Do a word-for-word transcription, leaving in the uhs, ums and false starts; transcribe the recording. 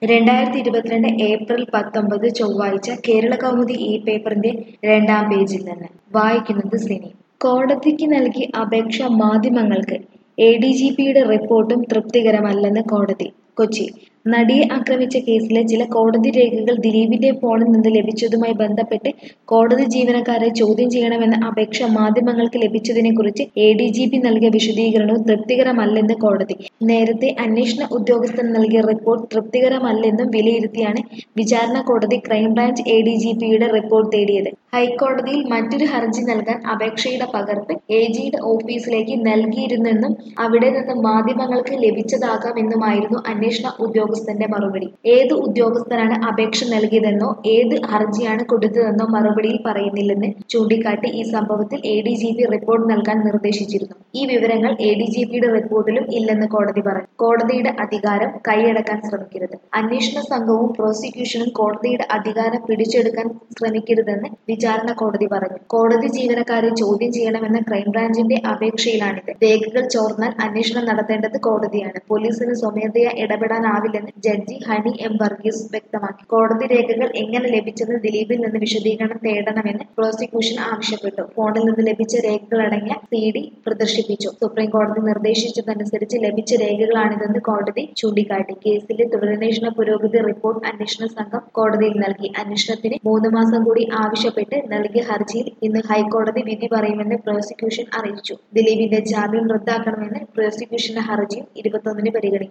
രണ്ടായിരത്തി ഇരുപത്തിരണ്ട് ഏപ്രിൽ പത്തൊമ്പത് ചൊവ്വാഴ്ച കേരളകൗമുദി ഈ പേപ്പറിന്റെ രണ്ടാം പേജിൽ നിന്ന് വായിക്കുന്നത് സിനി. കോടതിക്ക് നൽകിയ അപേക്ഷ മാധ്യമങ്ങൾക്ക് എ ഡി ജി പിയുടെ റിപ്പോർട്ടും തൃപ്തികരമല്ലെന്ന് കോടതി. കൊച്ചി നടിയെ ആക്രമിച്ച കേസിലെ ചില കോടതി രേഖകൾ ദിലീപിന്റെ ഫോണിൽ നിന്ന് ലഭിച്ചതുമായി ബന്ധപ്പെട്ട് കോടതി ജീവനക്കാരെ ചോദ്യം ചെയ്യണമെന്ന അപേക്ഷ മാധ്യമങ്ങൾക്ക് ലഭിച്ചതിനെക്കുറിച്ച് എ ഡി ജി പി നൽകിയ വിശദീകരണവും തൃപ്തികരമല്ലെന്ന് കോടതി. നേരത്തെ അന്വേഷണ ഉദ്യോഗസ്ഥൻ നൽകിയ റിപ്പോർട്ട് തൃപ്തികരമല്ലെന്നും വിലയിരുത്തിയാണ് വിചാരണ കോടതി ക്രൈംബ്രാഞ്ച് എ ഡി ജി പിയുടെ റിപ്പോർട്ട് തേടിയത്. ഹൈക്കോടതിയിൽ മറ്റൊരു ഹർജി നൽകാൻ അപേക്ഷയുടെ പകർപ്പ് എ ജിയുടെ ഓഫീസിലേക്ക് നൽകിയിരുന്നെന്നും അവിടെ നിന്ന് മാധ്യമങ്ങൾക്ക് ലഭിച്ചതാകാമെന്നുമായിരുന്നു അന്വേഷണ ഉദ്യോഗസ്ഥന്റെ മറുപടി. ഏത് ഉദ്യോഗസ്ഥനാണ് അപേക്ഷ നൽകിയതെന്നോ ഏത് ഹർജിയാണ് കൊടുത്തതെന്നോ മറുപടിയിൽ പറയുന്നില്ലെന്ന് ചൂണ്ടിക്കാട്ടി ഈ സംഭവത്തിൽ A D G P report നൽകാൻ നിർദ്ദേശിച്ചിരുന്നു. ഈ വിവരങ്ങൾ എ ഡി ജി പിയുടെ റിപ്പോർട്ടിലും ഇല്ലെന്ന് കോടതി പറഞ്ഞു. കോടതിയുടെ അധികാരം കൈയടക്കാൻ ശ്രമിക്കരുത്. അന്വേഷണ സംഘവും പ്രോസിക്യൂഷനും കോടതിയുടെ അധികാരം പിടിച്ചെടുക്കാൻ ശ്രമിക്കരുതെന്ന് വിചാരണ കോടതി പറഞ്ഞു. കോടതി ജീവനക്കാരെ ചോദ്യം ചെയ്യണമെന്ന ക്രൈംബ്രാഞ്ചിന്റെ അപേക്ഷയിലാണിത്. രേഖകൾ ചോർന്നാൽ അന്വേഷണം നടത്തേണ്ടത് കോടതിയാണ്. പോലീസിന് സ്വമേധയാ ഇടപെടാനാവില്ലെന്ന് ജഡ്ജി ഹണി എം വർഗീസ് വ്യക്തമാക്കി. കോടതി രേഖകൾ എങ്ങനെ ലഭിച്ചെന്ന് ദിലീപിൽ നിന്ന് വിശദീകരണം തേടണമെന്ന് പ്രോസിക്യൂഷൻ ആവശ്യപ്പെട്ടു. ഫോണിൽ നിന്ന് ലഭിച്ച രേഖകളടങ്ങിയ സി ഡി പ്രദർശിപ്പിച്ചു. സുപ്രീം കോടതി നിർദ്ദേശിച്ചതനുസരിച്ച് ലഭിച്ച രേഖകളാണിതെന്ന് കോടതി ചൂണ്ടിക്കാട്ടി. കേസിലെ തുടരന്വേഷണ പുരോഗതി റിപ്പോർട്ട് അന്വേഷണ സംഘം കോടതിയിൽ നൽകി. അന്വേഷണത്തിന് മൂന്ന് മാസം കൂടി ആവശ്യപ്പെട്ട് നൽകിയ ഹർജിയിൽ ഇന്ന് ഹൈക്കോടതി വിധി പറയുമെന്ന് പ്രോസിക്യൂഷൻ അറിയിച്ചു. ദിലീപിന്റെ ജാമ്യം റദ്ദാക്കണമെന്ന് പ്രോസിക്യൂഷന്റെ ഹർജിയും ഇരുപത്തൊന്നിന് പരിഗണിക്കും.